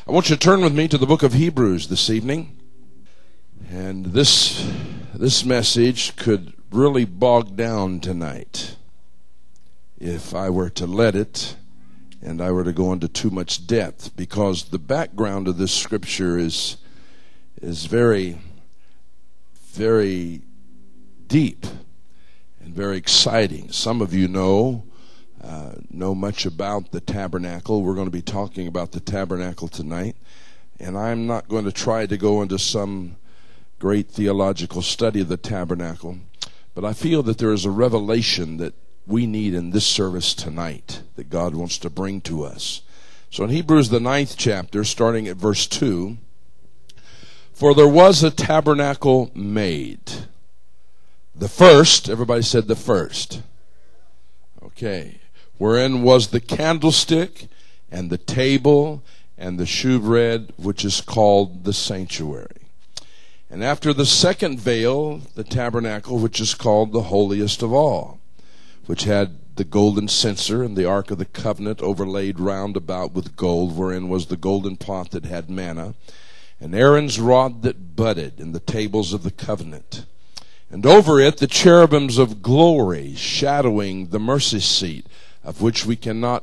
I want you to turn with me to the book of Hebrews this evening. And this message could really bog down tonight if I were to let it and I were to go into too much depth, because the background of this scripture is very, very deep and very exciting. Some of you know much about the tabernacle. We're going to be talking about the tabernacle tonight, and I'm not going to try to go into some great theological study of the tabernacle, but I feel that there is a revelation that we need in this service tonight that God wants to bring to us. So in Hebrews, the 9th chapter, starting at verse 2, for there was a tabernacle made. The first, everybody said the first. Okay. Wherein was the candlestick and the table and the shewbread, which is called the sanctuary. And after the second veil, the tabernacle, which is called the holiest of all, which had the golden censer and the ark of the covenant overlaid round about with gold, wherein was the golden pot that had manna, and Aaron's rod that budded, and the tables of the covenant. And over it the cherubims of glory, shadowing the mercy seat, of which we cannot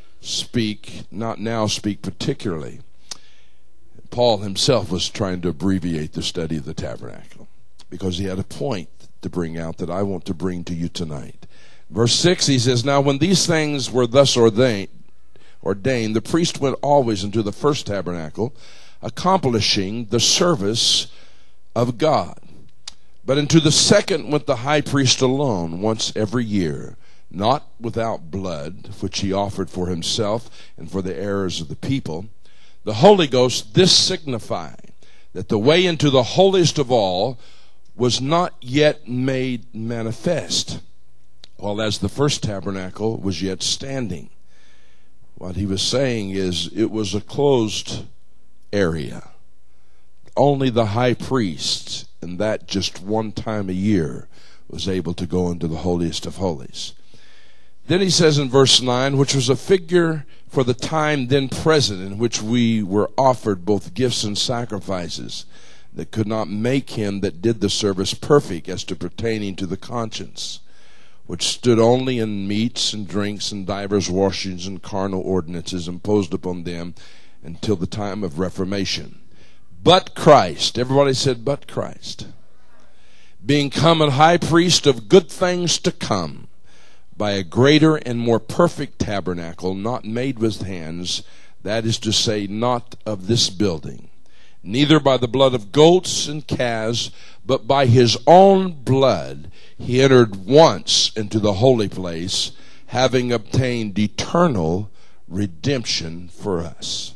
now speak particularly. Paul himself was trying to abbreviate the study of the tabernacle, because he had a point to bring out that I want to bring to you tonight. Verse 6, he says, now when these things were thus ordained, the priest went always into the first tabernacle, accomplishing the service of God. But into the second went the high priest alone, once every year, not without blood, which he offered for himself and for the errors of the people. The Holy Ghost, this signifying that the way into the holiest of all was not yet made manifest, while as the first tabernacle was yet standing. What he was saying is it was a closed area. Only the high priest, and that just one time a year, was able to go into the holiest of holies. Then he says in verse 9, which was a figure for the time then present, in which we were offered both gifts and sacrifices, that could not make him that did the service perfect as to pertaining to the conscience, which stood only in meats and drinks and divers washings and carnal ordinances imposed upon them until the time of Reformation. But Christ, everybody said, but Christ, being come a high priest of good things to come, by a greater and more perfect tabernacle, not made with hands, that is to say, not of this building, neither by the blood of goats and calves, but by his own blood he entered once into the holy place, having obtained eternal redemption for us.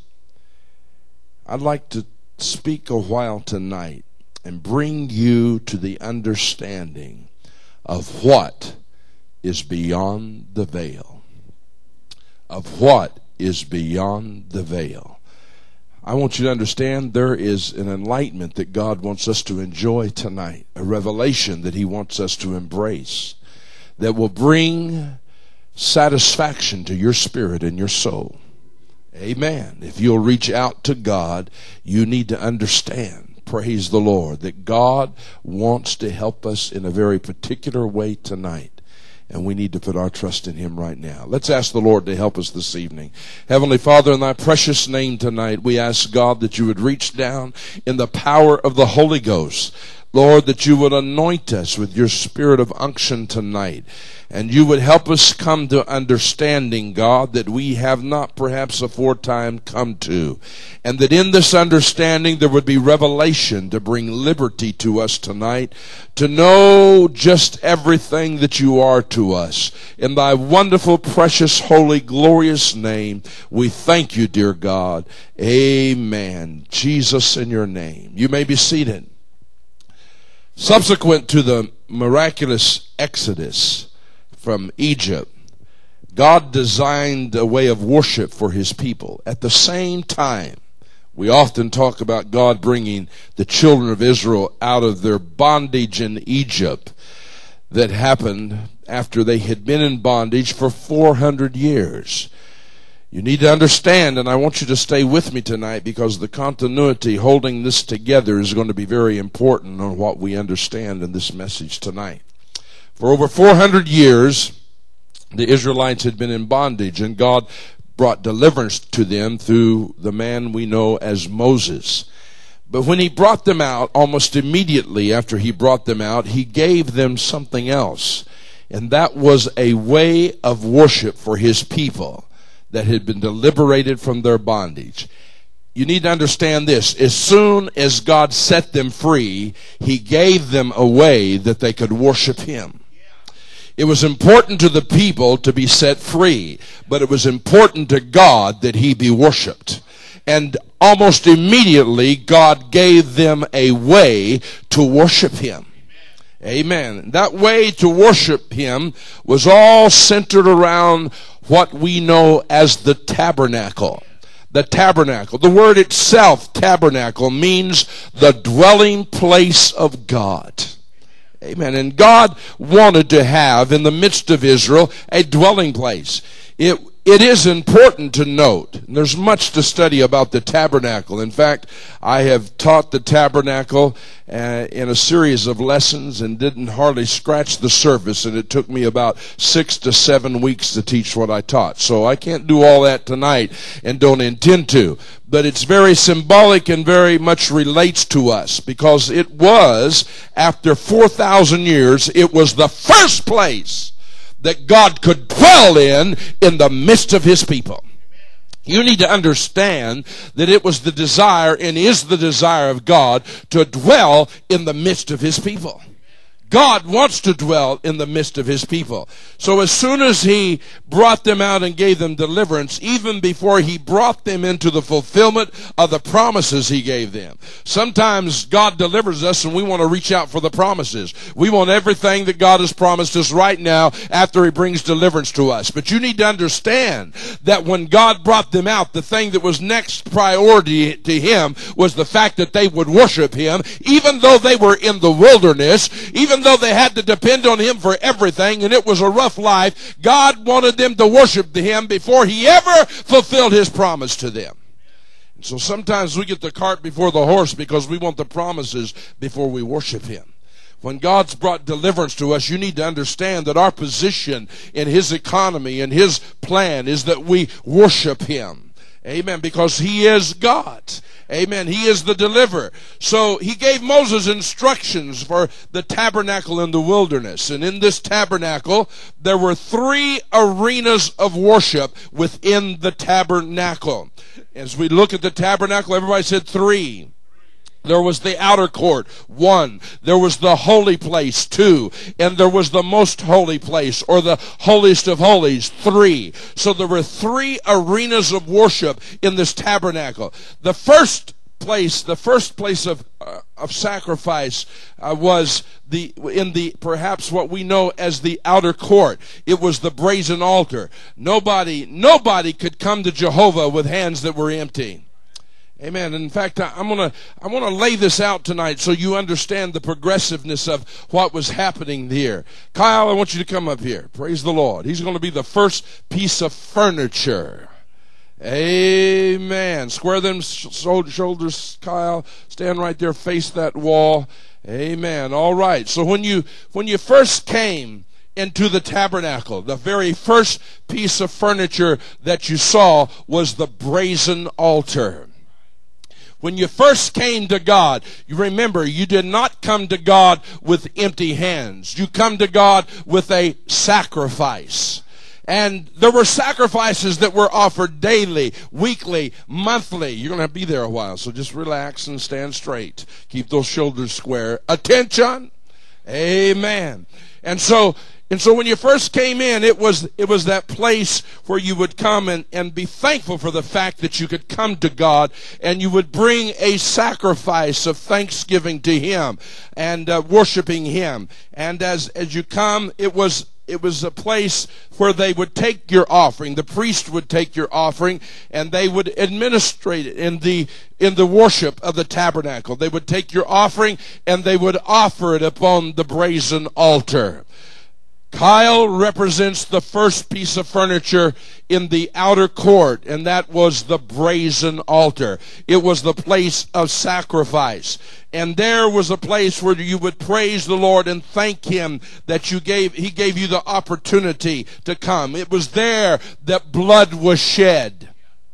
I'd like to speak a while tonight and bring you to the understanding of what is beyond the veil. Of what is beyond the veil. I want you to understand there is an enlightenment that God wants us to enjoy tonight, a revelation that he wants us to embrace, that will bring satisfaction to your spirit and your soul. Amen. If you'll reach out to God, you need to understand, praise the Lord, that God wants to help us in a very particular way tonight. And we need to put our trust in him right now. Let's ask the Lord to help us this evening. Heavenly Father, in thy precious name tonight, we ask God that you would reach down in the power of the Holy Ghost. Lord, that you would anoint us with your spirit of unction tonight. And you would help us come to understanding, God, that we have not perhaps aforetime come to. And that in this understanding there would be revelation to bring liberty to us tonight, to know just everything that you are to us. In thy wonderful, precious, holy, glorious name, we thank you, dear God. Amen. Jesus, in your name. You may be seated. Subsequent to the miraculous exodus from Egypt, God designed a way of worship for his people. At the same time, we often talk about God bringing the children of Israel out of their bondage in Egypt that happened after they had been in bondage for 400 years. You need to understand, and I want you to stay with me tonight, because the continuity holding this together is going to be very important on what we understand in this message tonight. For over 400 years, the Israelites had been in bondage, and God brought deliverance to them through the man we know as Moses. But when he brought them out, almost immediately after he brought them out, he gave them something else. And that was a way of worship for his people that had been liberated from their bondage. You need to understand this. As soon as God set them free, he gave them a way that they could worship him. It was important to the people to be set free, but it was important to God that he be worshiped. And almost immediately, God gave them a way to worship him. Amen. That way to worship him was all centered around what we know as the tabernacle. The tabernacle. The word itself, tabernacle, means the dwelling place of God. Amen. And God wanted to have in the midst of Israel a dwelling place. It is important to note, and there's much to study about the tabernacle. In fact, I have taught the tabernacle in a series of lessons and didn't hardly scratch the surface, and it took me about 6 to 7 weeks to teach what I taught. So I can't do all that tonight and don't intend to. But it's very symbolic and very much relates to us, because it was, after 4,000 years, it was the first place that God could dwell in the midst of his people. You need to understand that it was the desire and is the desire of God to dwell in the midst of his people. God wants to dwell in the midst of his people. So as soon as he brought them out and gave them deliverance, even before he brought them into the fulfillment of the promises he gave them. Sometimes God delivers us and we want to reach out for the promises. We want everything that God has promised us right now after he brings deliverance to us. But you need to understand that when God brought them out, the thing that was next priority to him was the fact that they would worship him, even though they were in the wilderness, even though they had to depend on him for everything, and it was a rough life. God wanted them to worship him before he ever fulfilled his promise to them. And so sometimes we get the cart before the horse because we want the promises before we worship him. When God's brought deliverance to us, you need to understand that our position in his economy and his plan is that we worship him. Amen. Because he is God. Amen. He is the deliverer. So he gave Moses instructions for the tabernacle in the wilderness. And in this tabernacle, there were 3 arenas of worship within the tabernacle. As we look at the tabernacle, everybody said 3. There was the outer court, 1. There was the holy place, 2. And there was the most holy place, or the holiest of holies, 3. So there were 3 arenas of worship in this tabernacle. The first place of sacrifice was in the perhaps what we know as the outer court. It was the brazen altar. Nobody could come to Jehovah with hands that were empty. Amen. In fact, I want to lay this out tonight so you understand the progressiveness of what was happening here. Kyle, I want you to come up here. Praise the Lord. He's going to be the first piece of furniture. Amen. Square them shoulders, Kyle. Stand right there. Face that wall. Amen. All right. So when you first came into the tabernacle, the very first piece of furniture that you saw was the brazen altar. When you first came to God, you remember, you did not come to God with empty hands. You come to God with a sacrifice. And there were sacrifices that were offered daily, weekly, monthly. You're going to have to be there a while, so just relax and stand straight. Keep those shoulders square. Attention. Amen. And so when you first came in, it was that place where you would come and be thankful for the fact that you could come to God, and you would bring a sacrifice of thanksgiving to him and worshiping him. And as you come, it was a place where they would take your offering. The priest would take your offering, and they would administrate it in the worship of the tabernacle. They would take your offering, and they would offer it upon the brazen altar. Kyle represents the first piece of furniture in the outer court, and that was the brazen altar. It was the place of sacrifice. And there was a place where you would praise the Lord and thank Him that He gave you the opportunity to come. It was there that blood was shed.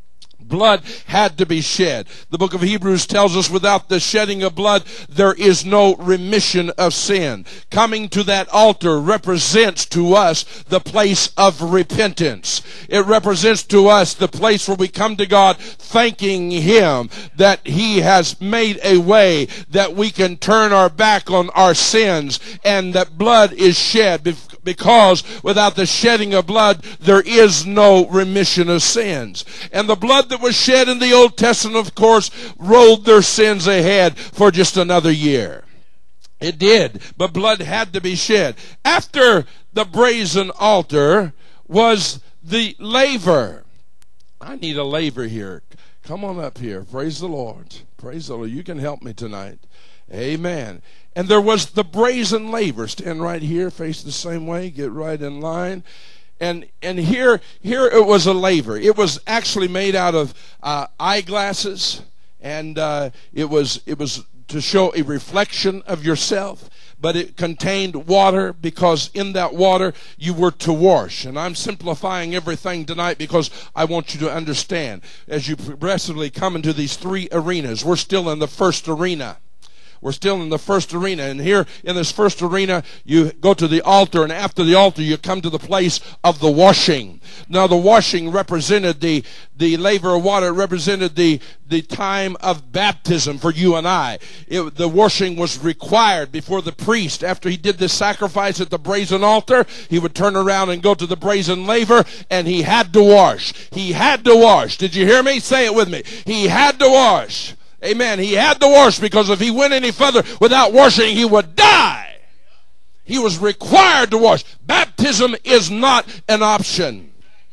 Blood had to be shed. The book of Hebrews tells us without the shedding of blood, there is no remission of sin. Coming to that altar represents to us the place of repentance. It represents to us the place where we come to God thanking Him that He has made a way that we can turn our back on our sins, and that blood is shed, because without the shedding of blood, there is no remission of sins. And the blood that was shed in the Old Testament, of course, rolled their sins ahead for just another year. It did, but blood had to be shed. After the brazen altar was the laver. I need a laver here. Come on up here. Praise the Lord. Praise the Lord. You can help me tonight. Amen. And there was the brazen laver. Stand right here, face the same way, get right in line. And here it was a laver. It was actually made out of eyeglasses, and it was to show a reflection of yourself. But it contained water, because in that water you were to wash. And I'm simplifying everything tonight because I want you to understand. As you progressively come into these three arenas, we're still in the first arena. We're still in the first arena, and here in this first arena, you go to the altar, and after the altar, you come to the place of the washing. Now, the washing represented the laver of water, represented the time of baptism for you and I. The washing was required before the priest. After he did this sacrifice at the brazen altar, he would turn around and go to the brazen laver, and he had to wash. He had to wash. Did you hear me? Say it with me. He had to wash. Amen. He had to wash, because if he went any further without washing, he would die. He was required to wash. Baptism is not an option.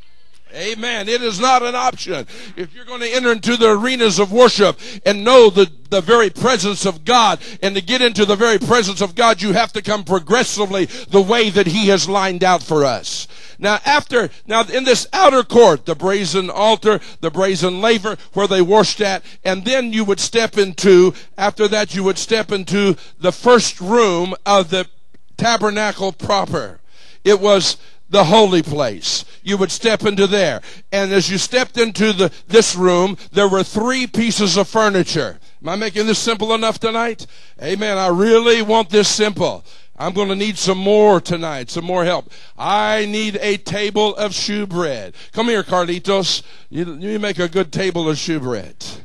Amen. It is not an option. If you're going to enter into the arenas of worship and know the very presence of God, and to get into the very presence of God, you have to come progressively the way that He has lined out for us. Now in this outer court, the brazen altar, the brazen laver where they washed at, and then you would step into, after that you would step into the first room of the tabernacle proper. It was the holy place. You would step into there. And as you stepped into this room, there were three pieces of furniture. Am I making this simple enough tonight? Amen. I really want this simple. I'm going to need some more tonight, some more help. I need a table of shewbread. Come here, Carlitos. You make a good table of shewbread.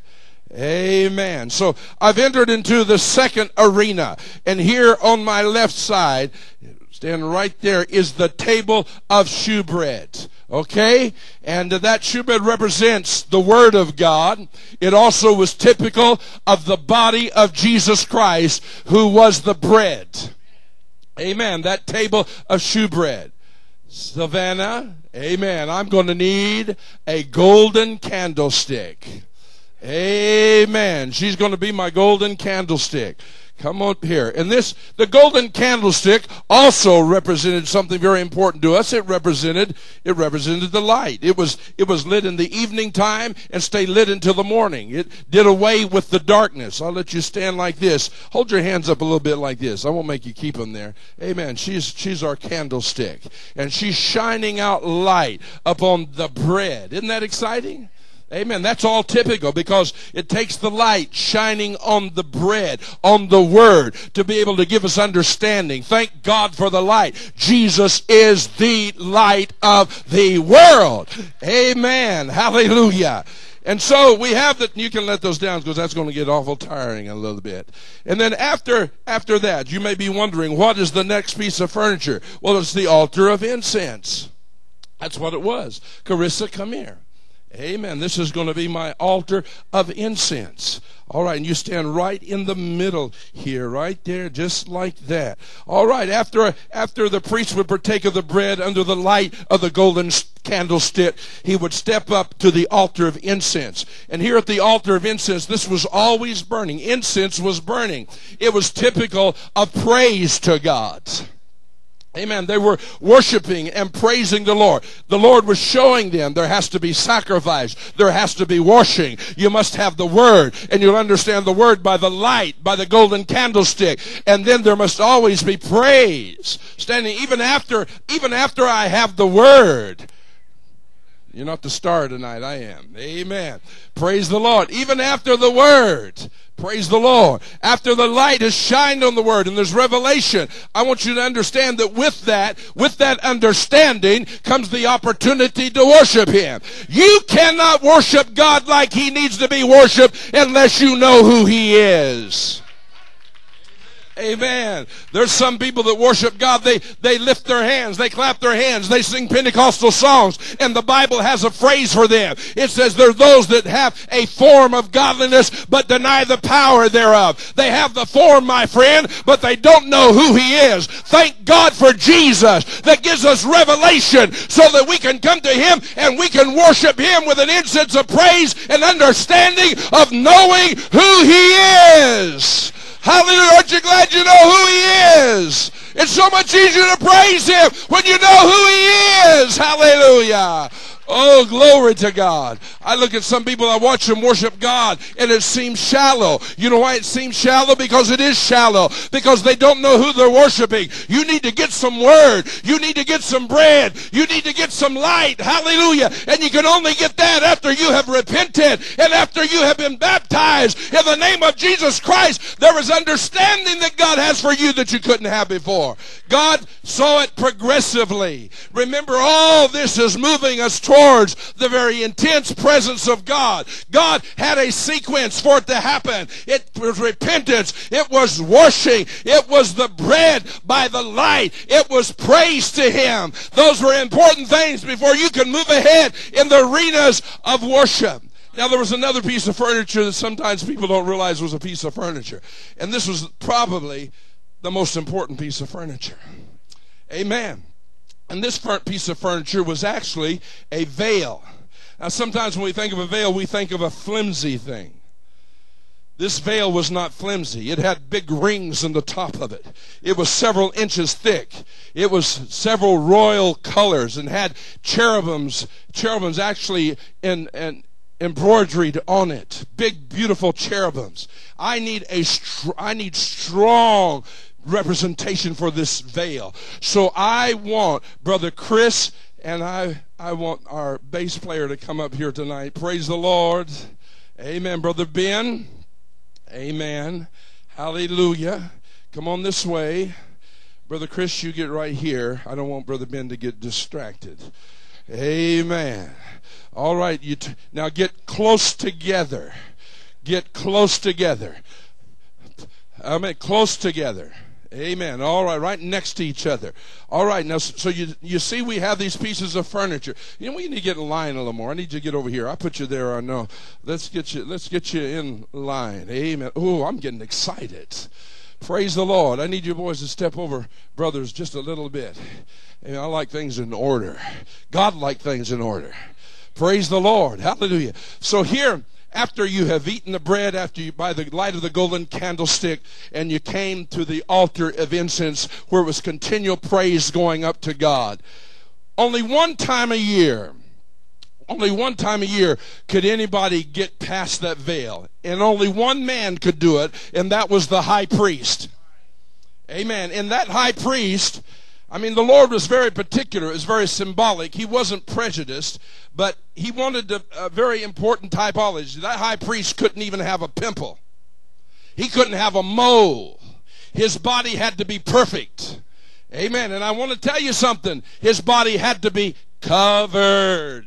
Amen. So I've entered into the second arena. And here on my left side, stand right there, is the table of shewbread. Okay? And that shewbread represents the Word of God. It also was typical of the body of Jesus Christ, who was the bread. Amen. That table of shewbread. Savannah, amen. I'm going to need a golden candlestick. Amen. She's going to be my golden candlestick. Come up here. And the golden candlestick also represented something very important to us. It represented the light. It was lit in the evening time and stayed lit until the morning. It did away with the darkness. I'll let you stand like this. Hold your hands up a little bit like this. I won't make you keep them there. Amen. She's our candlestick. And she's shining out light upon the bread. Isn't that exciting? Amen. That's all typical, because it takes the light shining on the bread, on the Word, to be able to give us understanding. Thank God for the light. Jesus is the light of the world. Amen. Hallelujah. And so we have that. You can let those down, because that's going to get awful tiring a little bit. And then after that, you may be wondering, what is the next piece of furniture? Well, it's the altar of incense. That's what it was. Carissa, come here. Amen. This is going to be my altar of incense. All right, and you stand right in the middle here, right there, just like that. All right, after the priest would partake of the bread under the light of the golden candlestick, he would step up to the altar of incense. And here at the altar of incense, this was always burning. Incense was burning. It was typical of praise to God. Amen. They were worshiping and praising the Lord. The Lord was showing them there has to be sacrifice. There has to be washing. You must have the Word, and you'll understand the Word by the light, by the golden candlestick. And then there must always be praise. Standing even after I have the Word. You're not the star tonight, I am. Amen. Praise the Lord. Even after the Word. Praise the Lord. After the light has shined on the Word and there's revelation, I want you to understand that with that understanding comes the opportunity to worship Him. You cannot worship God like He needs to be worshiped unless you know who He is. Amen. There's some people that worship God. They lift their hands. They clap their hands. They sing Pentecostal songs. And the Bible has a phrase for them. It says they're those that have a form of godliness but deny the power thereof. They have the form, my friend, but they don't know who He is. Thank God for Jesus that gives us revelation so that we can come to Him and we can worship Him with an incense of praise and understanding of knowing who He is. Hallelujah. Aren't you glad you know who He is? It's so much easier to praise Him when you know who He is. Hallelujah. Oh, glory to God. I look at some people, I watch them worship God, and it seems shallow. You know why it seems shallow? Because it is shallow. Because they don't know who they're worshiping. You need to get some word. You need to get some bread. You need to get some light. Hallelujah. And you can only get that after you have repented and after you have been baptized in the name of Jesus Christ. There is understanding that God has for you that you couldn't have before. God saw it progressively. Remember, all this is moving us towards the very intense presence of God. God had a sequence for it to happen. It was repentance. It was washing. It was the bread by the light. It was praise to Him. Those were important things before you can move ahead in the arenas of worship. Now, there was another piece of furniture that sometimes people don't realize was a piece of furniture. And this was probably the most important piece of furniture. Amen. And this piece of furniture was actually a veil. Now, sometimes when we think of a veil, we think of a flimsy thing. This veil was not flimsy. It had big rings on the top of it. It was several inches thick. It was several royal colors and had cherubims actually embroidered on it. Big, beautiful cherubims. I need strong representation for this veil. So I want Brother Chris and I want our bass player to come up here tonight. Praise the Lord. Amen. Brother Ben. Amen. Hallelujah. Come on this way. Brother Chris, you get right here. I don't want Brother Ben to get distracted. Amen. All right. Now get close together. Get close together. I mean, close together. Amen. All right, right next to each other. All right, now, so you see we have these pieces of furniture. You know, we need to get in line a little more. I need you to get over here. I put you there, I know. Let's get you in line. Amen. Oh, I'm getting excited. Praise the Lord. I need you boys to step over, brothers, just a little bit. Amen. I like things in order. God likes things in order. Praise the Lord. Hallelujah. So here, after you have eaten the bread, after you, by the light of the golden candlestick, and you came to the altar of incense where it was continual praise going up to God. Only one time a year could anybody get past that veil. And only one man could do it, and that was the high priest. Amen. And that high priest, I mean, the Lord was very particular. It was very symbolic. He wasn't prejudiced, but He wanted a very important typology. That high priest couldn't even have a pimple. He couldn't have a mole. His body had to be perfect. Amen. And I want to tell you something. His body had to be covered.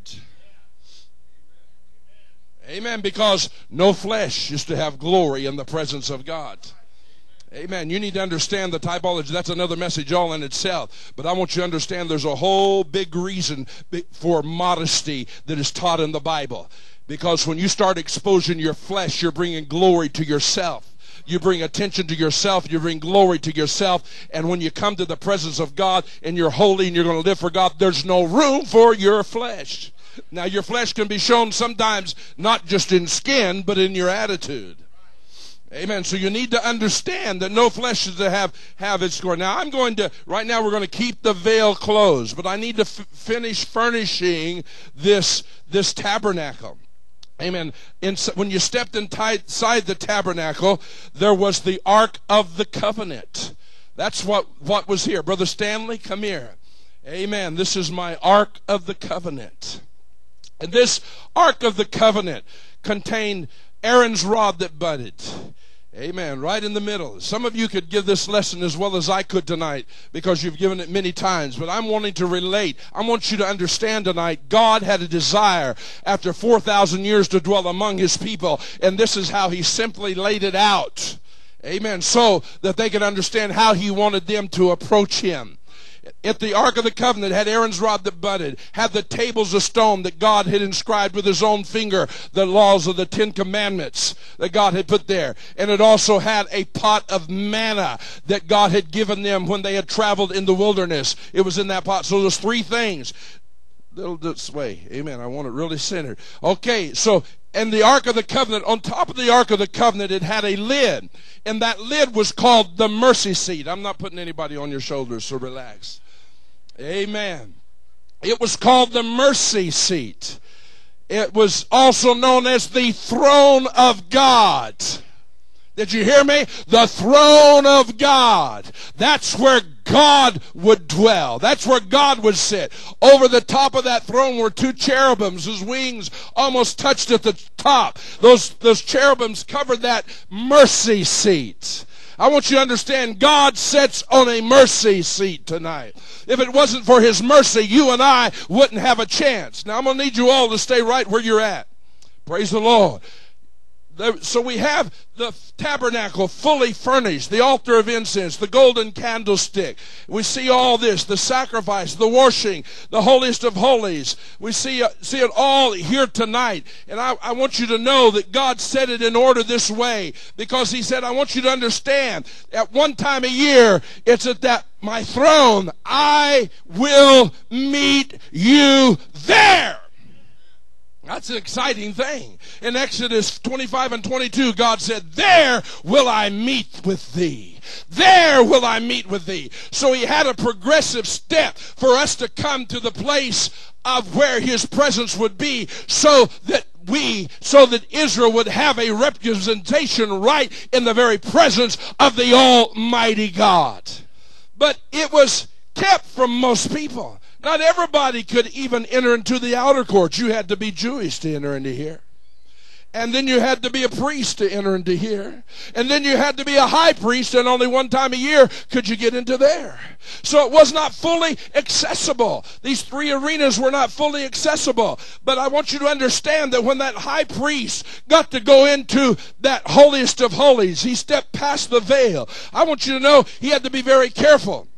Amen. Because no flesh is to have glory in the presence of God. Amen. You need to understand the typology. That's another message all in itself. But I want you to understand there's a whole big reason for modesty that is taught in the Bible. Because when you start exposing your flesh, you're bringing glory to yourself. You bring attention to yourself. You bring glory to yourself. And when you come to the presence of God and you're holy and you're going to live for God, there's no room for your flesh. Now, your flesh can be shown sometimes not just in skin, but in your attitude. Amen. So you need to understand that no flesh is to have its glory. Now right now we're going to keep the veil closed, but I need to finish furnishing this tabernacle. Amen. When you stepped inside the tabernacle, there was the Ark of the Covenant. That's what was here. Brother Stanley, come here. Amen. This is my Ark of the Covenant. And this Ark of the Covenant contained Aaron's rod that budded. Amen. Right in the middle. Some of you could give this lesson as well as I could tonight because you've given it many times. But I'm wanting to relate. I want you to understand tonight, God had a desire after 4,000 years to dwell among His people. And this is how He simply laid it out. Amen. So that they could understand how He wanted them to approach Him. At the Ark of the Covenant had Aaron's rod that budded, had the tables of stone that God had inscribed with His own finger, the laws of the 10 Commandments that God had put there. And it also had a pot of manna that God had given them when they had traveled in the wilderness. It was in that pot. So there's 3 things. Little this way. Amen. I want it really centered. Okay, so and the Ark of the Covenant, on top of the Ark of the Covenant, it had a lid. And that lid was called the mercy seat. I'm not putting anybody on your shoulders, so relax. Amen. It was called the mercy seat. It was also known as the throne of God. Did you hear me? The throne of God. That's where God would dwell. That's where God would sit. Over the top of that throne were 2 cherubims whose wings almost touched at the top. Those cherubims covered that mercy seat. I want you to understand, God sits on a mercy seat tonight. If it wasn't for His mercy, you and I wouldn't have a chance. Now, I'm going to need you all to stay right where you're at. Praise the Lord. So we have the tabernacle fully furnished, the altar of incense, the golden candlestick. We see all this, the sacrifice, the washing, the holiest of holies. We see it all here tonight. And I want you to know that God set it in order this way because He said, I want you to understand, at one time a year, it's at that my throne, I will meet you there. That's an exciting thing. In Exodus 25 and 22, God said, there will I meet with thee. There will I meet with thee. So He had a progressive step for us to come to the place of where His presence would be so that Israel would have a representation right in the very presence of the Almighty God. But it was kept from most people. Not everybody could even enter into the outer courts. You had to be Jewish to enter into here. And then you had to be a priest to enter into here. And then you had to be a high priest, and only one time a year could you get into there. So it was not fully accessible. These 3 arenas were not fully accessible. But I want you to understand that when that high priest got to go into that holiest of holies, he stepped past the veil. I want you to know he had to be very careful.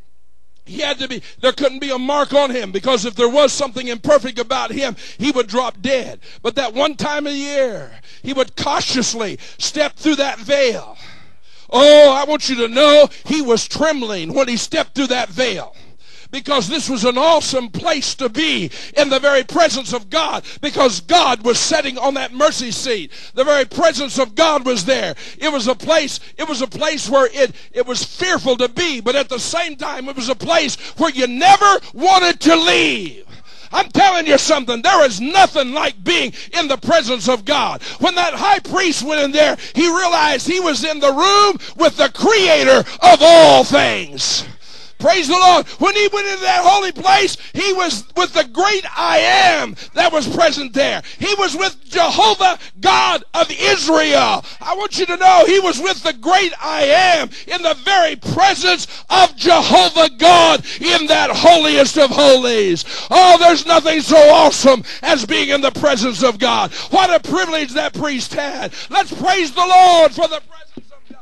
There couldn't be a mark on him, because if there was something imperfect about him, he would drop dead. But that one time a year, he would cautiously step through that veil. Oh, I want you to know he was trembling when he stepped through that veil. Because this was an awesome place to be in the very presence of God, because God was sitting on that mercy seat. The very presence of God was there. It was a place where it was fearful to be, but at the same time it was a place where you never wanted to leave. I'm telling you something, there is nothing like being in the presence of God. When that high priest went in there, he realized he was in the room with the Creator of all things. Praise the Lord. When he went into that holy place, he was with the great I Am that was present there. He was with Jehovah, God of Israel. I want you to know he was with the great I Am in the very presence of Jehovah God in that holiest of holies. Oh, there's nothing so awesome as being in the presence of God. What a privilege that priest had. Let's praise the Lord for the presence of God.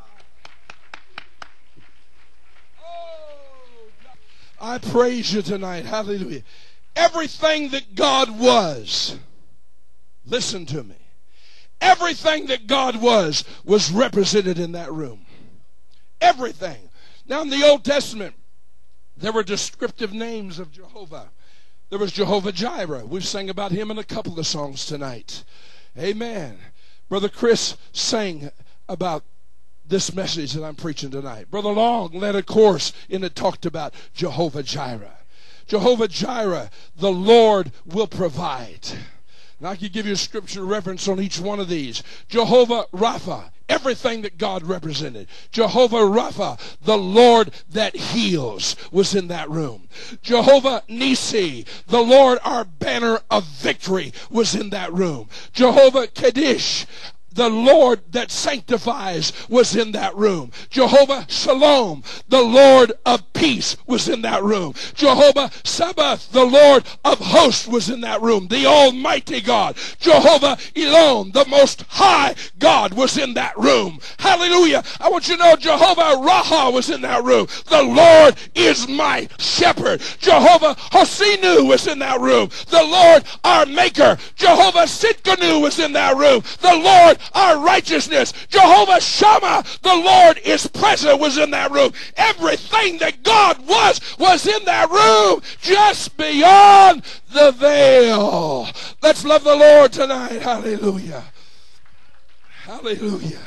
I praise you tonight. Hallelujah. Everything that God was, listen to me, everything that God was represented in that room. Everything. Now in the Old Testament, there were descriptive names of Jehovah. There was Jehovah Jireh. We've sang about him in a couple of songs tonight. Amen. Brother Chris sang about this message that I'm preaching tonight. Brother Long led a course and it talked about Jehovah Jireh. Jehovah Jireh, the Lord will provide. And I could give you a scripture reference on each one of these. Jehovah Rapha, everything that God represented. Jehovah Rapha, the Lord that heals, was in that room. Jehovah Nisi, the Lord our banner of victory, was in that room. Jehovah Kadesh, the Lord that sanctifies, was in that room. Jehovah Shalom, the Lord of peace, was in that room. Jehovah Sabaoth, the Lord of hosts, was in that room. The Almighty God. Jehovah Elon, the Most High God, was in that room. Hallelujah. I want you to know Jehovah Raha was in that room. The Lord is my shepherd. Jehovah Hosinu was in that room. The Lord our maker. Jehovah Sidkenu was in that room. The Lord our righteousness. Jehovah Shammah, the Lord is present, was in that room. Everything that God was in that room, just beyond the veil. Let's love the Lord tonight. Hallelujah. Hallelujah.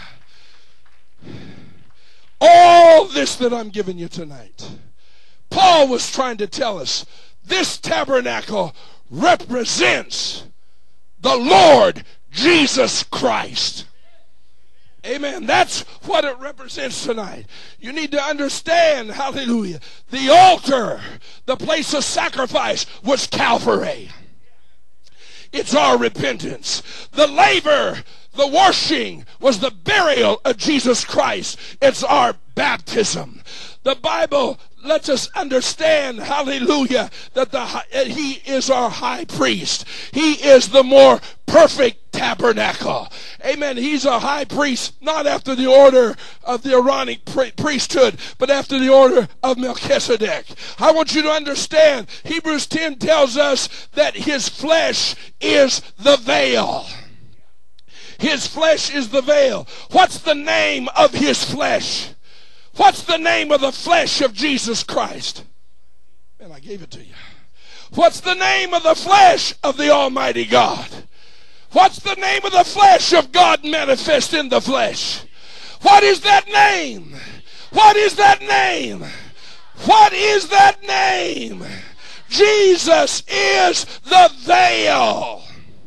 All this that I'm giving you tonight, Paul was trying to tell us this tabernacle represents the Lord Jesus Christ. Amen. That's what it represents tonight. You need to understand, hallelujah, the altar, the place of sacrifice, was Calvary. It's our repentance. The laver, the washing, was the burial of Jesus Christ. It's our baptism. The Bible lets us understand, hallelujah, that he is our high priest. He is the more perfect tabernacle. Amen. He's a high priest, not after the order of the Aaronic priesthood, but after the order of Melchizedek. I want you to understand, Hebrews 10 tells us that his flesh is the veil. His flesh is the veil. What's the name of his flesh? What's the name of the flesh of Jesus Christ? Man, I gave it to you. What's the name of the flesh of the Almighty God? What's the name of the flesh of God manifest in the flesh? What is that name? What is that name? What is that name? Jesus is the veil.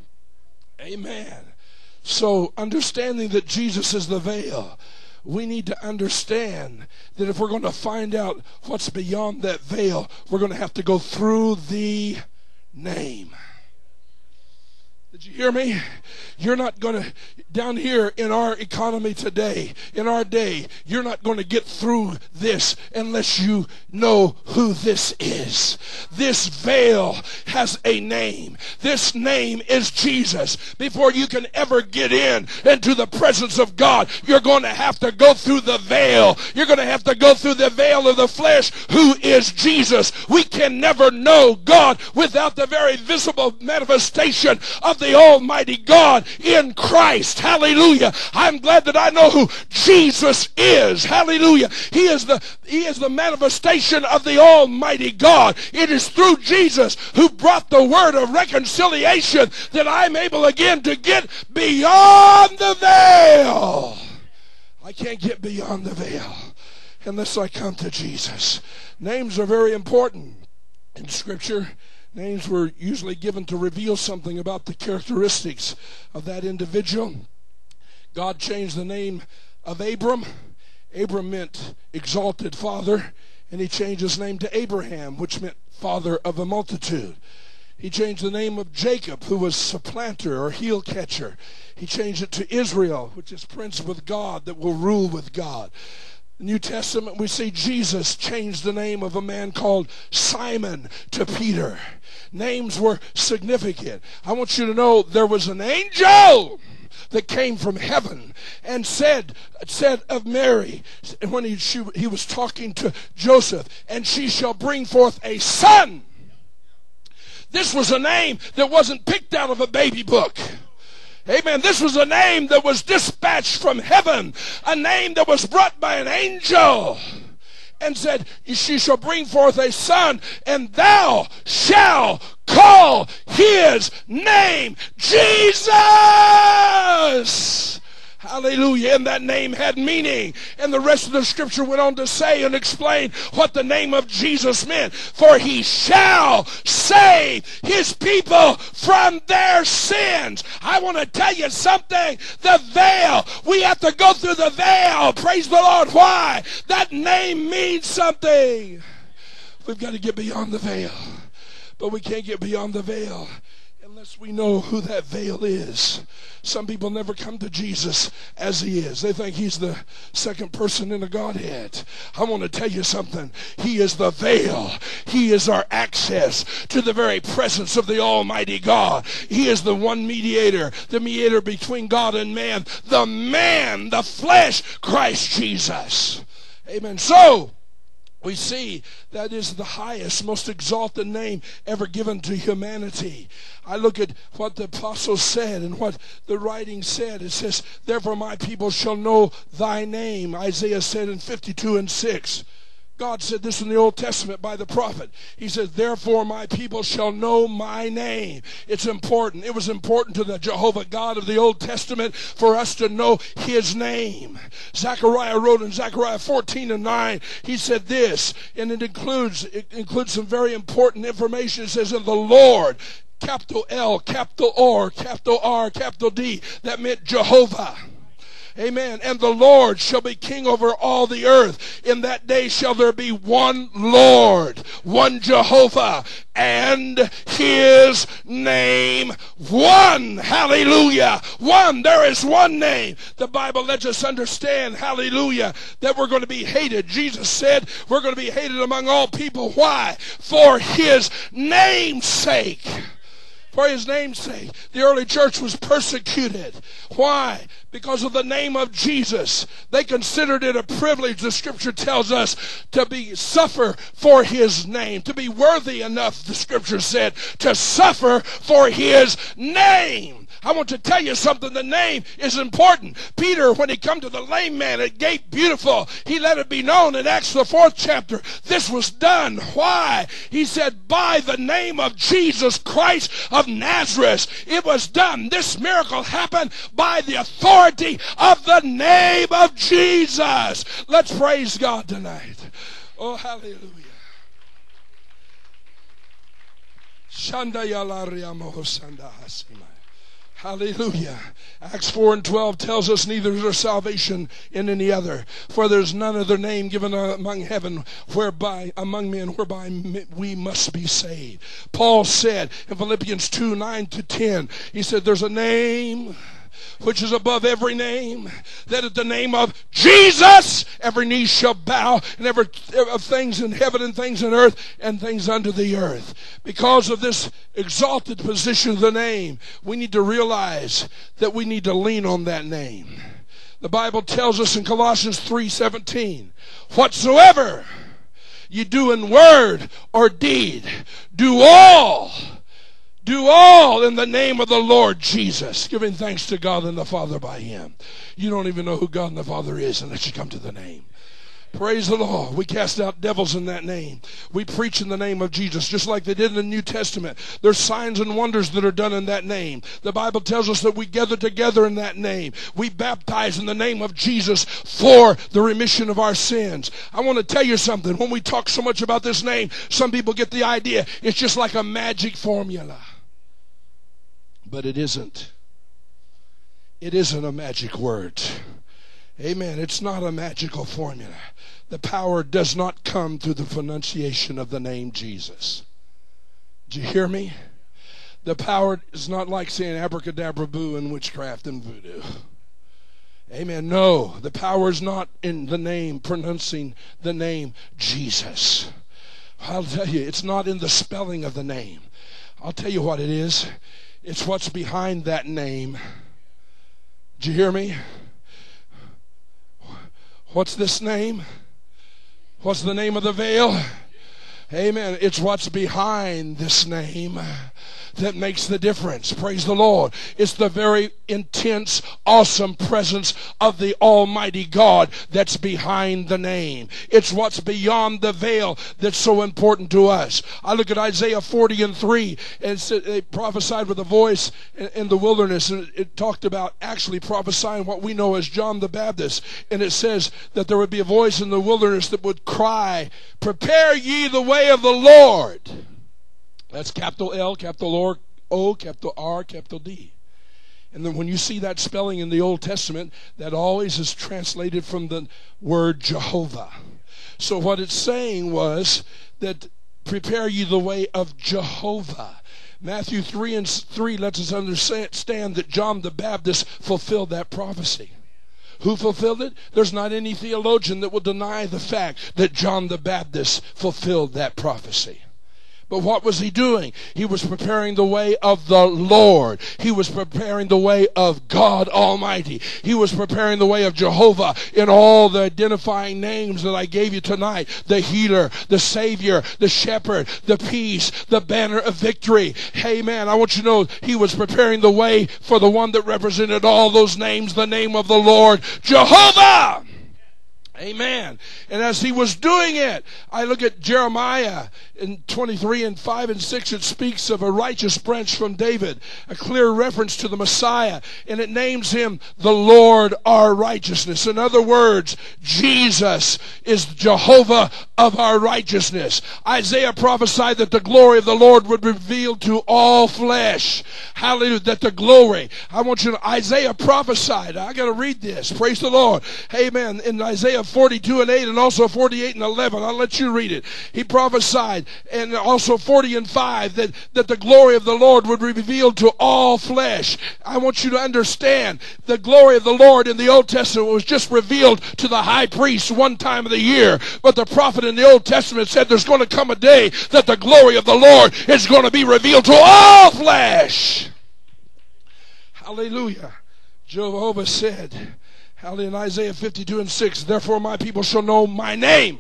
Amen. So understanding that Jesus is the veil, we need to understand that if we're going to find out what's beyond that veil, we're going to have to go through the name. Did you hear me? You're not going to, down here in our economy today, in our day, you're not going to get through this unless you know who this is. This veil has a name. This name is Jesus. Before you can ever get into the presence of God, you're going to have to go through the veil. You're going to have to go through the veil of the flesh, who is Jesus. We can never know God without the very visible manifestation of the Almighty God in Christ. Hallelujah. I'm glad that I know who Jesus is. Hallelujah. He is the manifestation of the Almighty God. It is through Jesus who brought the word of reconciliation that I'm able again to get beyond the veil. I can't get beyond the veil unless I come to Jesus. Names are very important in Scripture. Names were usually given to reveal something about the characteristics of that individual. God changed the name of Abram. Abram meant exalted father, and he changed his name to Abraham, which meant father of a multitude. He changed the name of Jacob, who was supplanter or heel catcher. He changed it to Israel, which is prince with God, that will rule with God. New Testament, we see Jesus changed the name of a man called Simon to Peter. Names were significant. I want you to know there was an angel that came from heaven and said of Mary, when he was talking to Joseph, and she shall bring forth a son. This was a name that wasn't picked out of a baby book. Amen. This was a name that was dispatched from heaven, a name that was brought by an angel, and said, she shall bring forth a son, and thou shalt call his name Jesus. Hallelujah. And that name had meaning. And the rest of the scripture went on to say and explain what the name of Jesus meant. For he shall save his people from their sins. I want to tell you something. The veil. We have to go through the veil. Praise the Lord. Why? That name means something. We've got to get beyond the veil. But we can't get beyond the veil unless we know who that veil is. Some people never come to Jesus as he is. They think he's the second person in the Godhead. I want to tell you something. He is the veil. He is our access to the very presence of the Almighty God. He is the one mediator, the mediator between God and man, the flesh, Christ Jesus. Amen. So, we see that is the highest, most exalted name ever given to humanity. I look at what the apostles said and what the writing said. It says, therefore my people shall know thy name. Isaiah said in 52:6. God said this in the Old Testament by the prophet. He said, therefore my people shall know my name. It's important. It was important to the Jehovah God of the Old Testament for us to know his name. Zechariah wrote in Zechariah 14:9, he said this, and it includes some very important information. It says, in the Lord, capital L, capital O, capital R, capital D. That meant Jehovah. Amen. And the Lord shall be king over all the earth. In that day shall there be one Lord, one Jehovah, and his name one. Hallelujah. One. There is one name. The Bible lets us understand, hallelujah, that we're going to be hated. Jesus said we're going to be hated among all people. Why? For his name's sake. For his name's sake. The early church was persecuted. Why? Because of the name of Jesus. They considered it a privilege, the scripture tells us, to suffer for his name. To be worthy enough, the scripture said, to suffer for his name. I want to tell you something. The name is important. Peter, when he come to the lame man at Gate Beautiful, he let it be known in Acts the 4th chapter, this was done. Why? He said, by the name of Jesus Christ of Nazareth, it was done. This miracle happened by the authority of the name of Jesus. Let's praise God tonight. Oh, hallelujah. Hallelujah. Acts 4:12 tells us neither is there salvation in any other, for there's none other name given among heaven among men whereby we must be saved. Paul said in Philippians 2:9-10, he said there's a name which is above every name, that at the name of Jesus every knee shall bow, and every of things in heaven and things in earth and things under the earth. Because of this exalted position of the name, we need to realize that we need to lean on that name. The Bible tells us in Colossians 3:17, whatsoever you do in word or deed, do all in the name of the Lord Jesus, giving thanks to God and the Father by him. You don't even know who God and the Father is unless you come to the name. Praise the Lord. We cast out devils in that name. We preach in the name of Jesus, just like they did in the New Testament. There's signs and wonders that are done in that name. The Bible tells us that we gather together in that name. We baptize in the name of Jesus for the remission of our sins. I want to tell you something. When we talk so much about this name, some people get the idea it's just like a magic formula. But it isn't. It isn't a magic word. Amen. It's not a magical formula. The power does not come through the pronunciation of the name Jesus. Did you hear me? The power is not like saying abracadabra boo in witchcraft and voodoo. Amen. No, the power is not in the name, pronouncing the name Jesus. I'll tell you, it's not in the spelling of the name. I'll tell you what it is. It's what's behind that name. Did you hear me? What's this name? What's the name of the veil? Amen. It's what's behind this name that makes the difference. Praise the Lord. It's the very intense, awesome presence of the Almighty God that's behind the name. It's what's beyond the veil that's so important to us. I look at Isaiah 40:3, and they prophesied with a voice in the wilderness, and it talked about actually prophesying what we know as John the Baptist. And it says that there would be a voice in the wilderness that would cry, "Prepare ye the way of the Lord." That's capital L, capital O, capital R, capital D. And then when you see that spelling in the Old Testament, that always is translated from the word Jehovah. So what it's saying was that prepare ye the way of Jehovah. Matthew 3:3 lets us understand that John the Baptist fulfilled that prophecy. Who fulfilled it? There's not any theologian that will deny the fact that John the Baptist fulfilled that prophecy. But what was he doing? He was preparing the way of the Lord. He was preparing the way of God Almighty. He was preparing the way of Jehovah in all the identifying names that I gave you tonight. The healer, the Savior, the shepherd, the peace, the banner of victory. Hey man, I want you to know he was preparing the way for the one that represented all those names, the name of the Lord, Jehovah. Amen. And as he was doing it, I look at Jeremiah in 23:5-6. It speaks of a righteous branch from David, a clear reference to the Messiah, and it names him the Lord our righteousness. In other words, Jesus is Jehovah of our righteousness. Isaiah prophesied that the glory of the Lord would be revealed to all flesh. Hallelujah. That the glory. I want you to, Isaiah prophesied. I got to read this. Praise the Lord. Amen. In Isaiah 42:8 and also 48:11. I'll let you read it. He prophesied, and also 40:5, that the glory of the Lord would be revealed to all flesh. I want you to understand the glory of the Lord in the Old Testament was just revealed to the high priest one time of the year. But the prophet in the Old Testament said there's going to come a day that the glory of the Lord is going to be revealed to all flesh. Hallelujah. Jehovah said, hallelujah, in Isaiah 52:6, therefore my people shall know my name.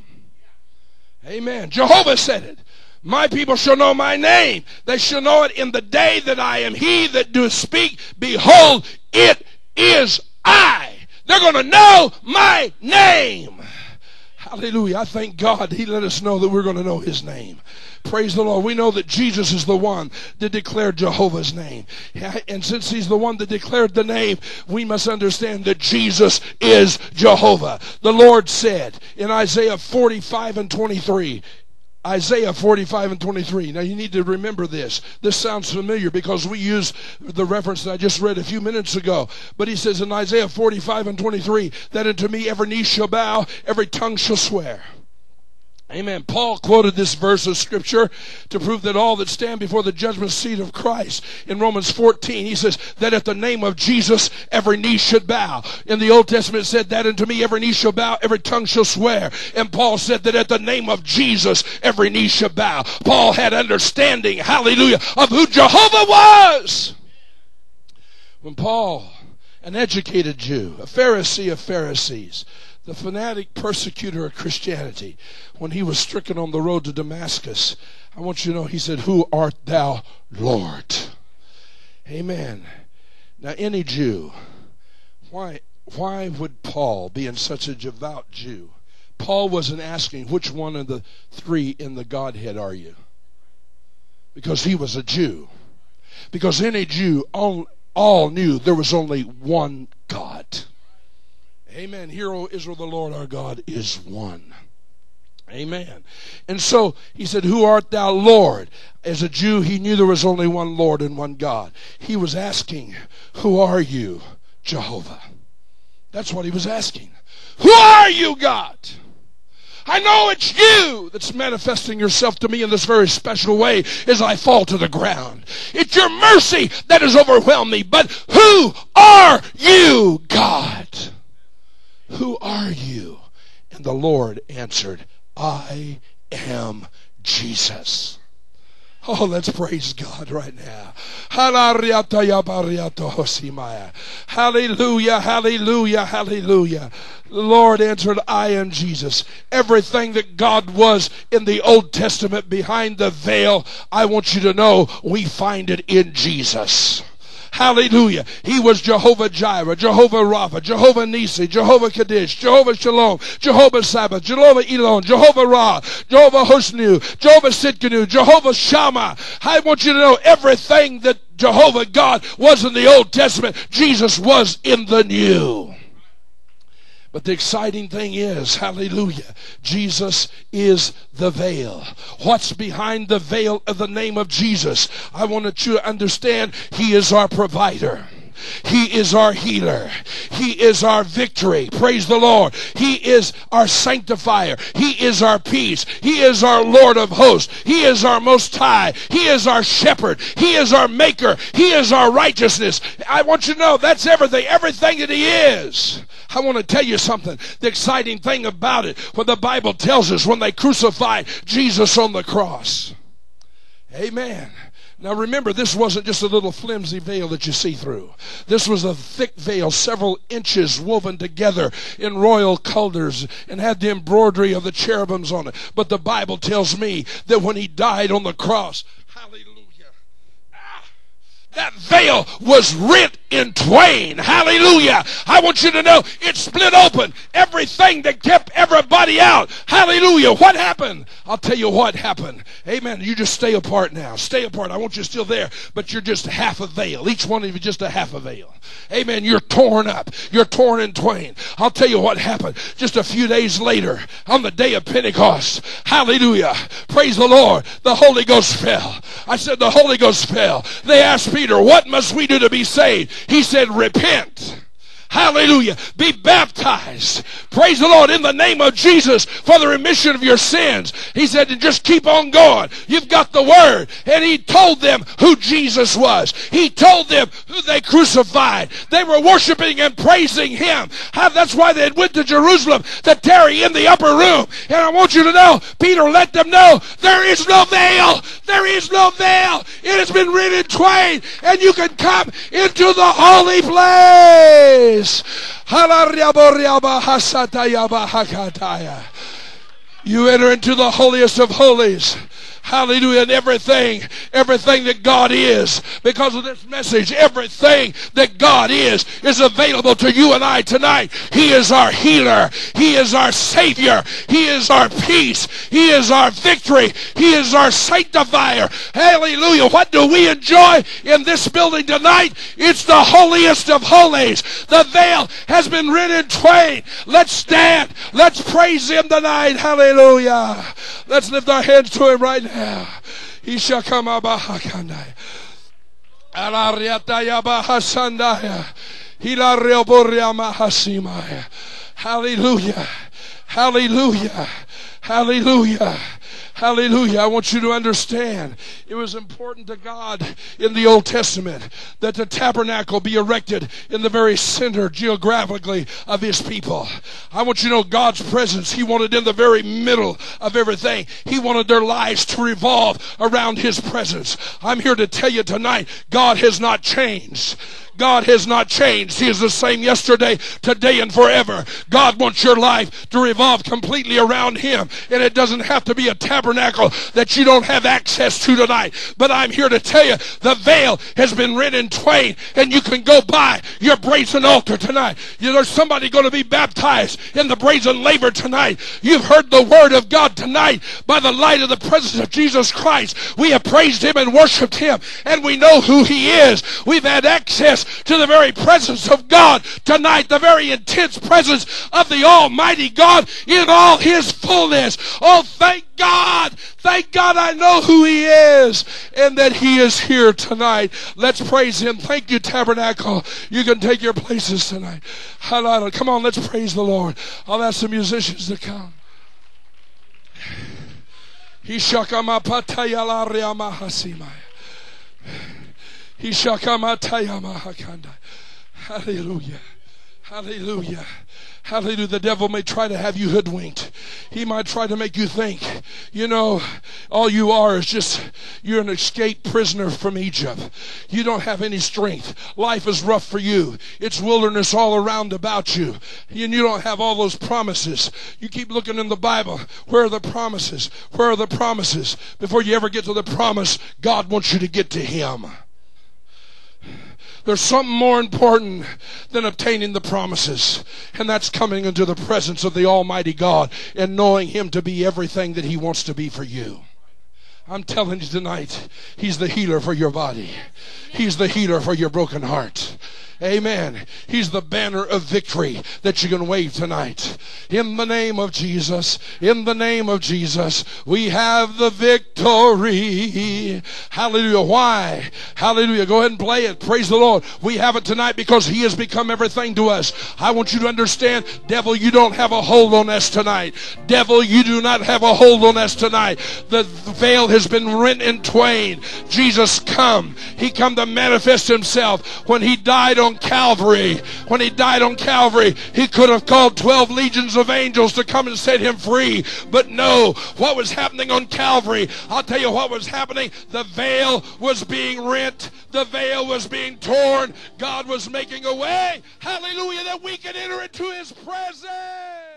Amen. Jehovah said it. My people shall know my name. They shall know it in the day that I am he that doeth speak. Behold, it is I. They're going to know my name. Hallelujah. I thank God he let us know that we're going to know his name. Praise the Lord. We know that Jesus is the one that declared Jehovah's name. And since he's the one that declared the name, we must understand that Jesus is Jehovah. The Lord said in Isaiah 45:23, Isaiah 45:23. Now you need to remember this. This sounds familiar because we use the reference that I just read a few minutes ago. But he says in Isaiah 45:23 that unto me every knee shall bow, every tongue shall swear. Amen. Paul quoted this verse of Scripture to prove that all that stand before the judgment seat of Christ. In Romans 14, he says that at the name of Jesus, every knee should bow. In the Old Testament, it said that unto me every knee shall bow, every tongue shall swear. And Paul said that at the name of Jesus, every knee shall bow. Paul had understanding, hallelujah, of who Jehovah was. When Paul, an educated Jew, a Pharisee of Pharisees, the fanatic persecutor of Christianity, when he was stricken on the road to Damascus, I want you to know, he said, who art thou, Lord? Amen. Now, any Jew, why would Paul, being such a devout Jew, Paul wasn't asking which one of the three in the Godhead are you? Because he was a Jew. Because any Jew all knew there was only one God. Amen. Hear, O Israel, the Lord our God is one. Amen. And so he said, who art thou, Lord? As a Jew, he knew there was only one Lord and one God. He was asking, who are you, Jehovah? That's what he was asking. Who are you, God? I know it's you that's manifesting yourself to me in this very special way as I fall to the ground. It's your mercy that has overwhelmed me. But who are you, God? Who are you? And the Lord answered, I am Jesus. Oh, let's praise God right now. Hallelujah, hallelujah, hallelujah. The Lord answered, I am Jesus. Everything that God was in the Old Testament behind the veil, I want you to know we find it in Jesus. Hallelujah. He was Jehovah Jireh, Jehovah Rapha, Jehovah Nisi, Jehovah Kadesh, Jehovah Shalom, Jehovah Sabbath, Jehovah Elon, Jehovah Ra, Jehovah Hosnu, Jehovah Sitkanu, Jehovah Shammah. I want you to know everything that Jehovah God was in the Old Testament, Jesus was in the New. But the exciting thing is, hallelujah, Jesus is the veil. What's behind the veil of the name of Jesus? I want you to understand, He is our provider. He is our healer. He is our victory. Praise the Lord. He is our sanctifier. He is our peace. He is our Lord of hosts. He is our most high. He is our shepherd. He is our maker. He is our righteousness. I want you to know that's everything. Everything that He is. I want to tell you something. The exciting thing about it, what the Bible tells us when they crucified Jesus on the cross. Amen. Now remember, this wasn't just a little flimsy veil that you see through. This was a thick veil, several inches woven together in royal colors and had the embroidery of the cherubims on it. But the Bible tells me that when He died on the cross, hallelujah, that veil was rent in twain. Hallelujah. I want you to know it split open. Everything that kept everybody out. Hallelujah. What happened? I'll tell you what happened. Amen. You just stay apart now. Stay apart. I want you still there, but you're just half a veil. Each one of you just a half a veil. Amen. You're torn up. You're torn in twain. I'll tell you what happened. Just a few days later, on the day of Pentecost. Hallelujah. Praise the Lord. The Holy Ghost fell. I said the Holy Ghost fell. They asked Peter, what must we do to be saved? He said, repent. Hallelujah. Be baptized. Praise the Lord in the name of Jesus for the remission of your sins. He said, and just keep on going. You've got the word. And He told them who Jesus was. He told them who they crucified. They were worshiping and praising Him. That's why they went to Jerusalem to tarry in the upper room. And I want you to know, Peter let them know, there is no veil. There is no veil. It has been rent in twain. And you can come into the holy place. You enter into the holiest of holies. Hallelujah. And everything that God is, because of this message, everything that God is available to you and I tonight. He is our healer. He is our Savior. He is our peace. He is our victory. He is our sanctifier. Hallelujah. What do we enjoy in this building tonight? It's the holiest of holies. The veil has been rent in twain. Let's stand. Let's praise Him tonight. Hallelujah. Let's lift our hands to Him right now. Ishakama bahakandai. Alariataya bahasandaya. Hilareoboria mahasimaya. Hallelujah. Hallelujah. Hallelujah. Hallelujah. I want you to understand, it was important to God in the Old Testament that the tabernacle be erected in the very center geographically of His people. I want you to know God's presence, He wanted in the very middle of everything. He wanted their lives to revolve around His presence. I'm here to tell you tonight, God has not changed. God has not changed. He is the same yesterday, today, and forever. God wants your life to revolve completely around Him. And it doesn't have to be a tabernacle that you don't have access to tonight. But I'm here to tell you, the veil has been rent in twain, and you can go by your brazen altar tonight. There's somebody going to be baptized in the brazen laver tonight. You've heard the word of God tonight by the light of the presence of Jesus Christ. We have praised Him and worshiped Him, and we know who He is. We've had access to the very presence of God tonight, the very intense presence of the Almighty God in all His fullness. Oh, thank God. Thank God I know who He is and that He is here tonight. Let's praise Him. Thank you, Tabernacle. You can take your places tonight. Come on, let's praise the Lord. I'll ask the musicians to come. Hallelujah. Hallelujah. Hallelujah. The devil may try to have you hoodwinked. He might try to make you think, all you are is just, you're an escaped prisoner from Egypt. You don't have any strength. Life is rough for you. It's wilderness all around about you. And you don't have all those promises. You keep looking in the Bible. Where are the promises? Where are the promises? Before you ever get to the promise, God wants you to get to Him. There's something more important than obtaining the promises, and that's coming into the presence of the Almighty God and knowing Him to be everything that He wants to be for you. I'm telling you tonight, He's the healer for your body. He's the healer for your broken heart. Amen. He's the banner of victory that you can wave tonight. In the name of Jesus, in the name of Jesus, we have the victory. Hallelujah. Why? Hallelujah. Go ahead and play it. Praise the Lord. We have it tonight because He has become everything to us. I want you to understand, devil, you don't have a hold on us tonight. Devil, you do not have a hold on us tonight. The veil has been rent in twain. Jesus come. He come to manifest Himself. When He died on Calvary, He could have called 12 legions of angels to come and set Him free. But no, what was happening on Calvary? I'll tell you what was happening. The veil was being rent. The veil was being torn. God was making a way, hallelujah, that we could enter into His presence.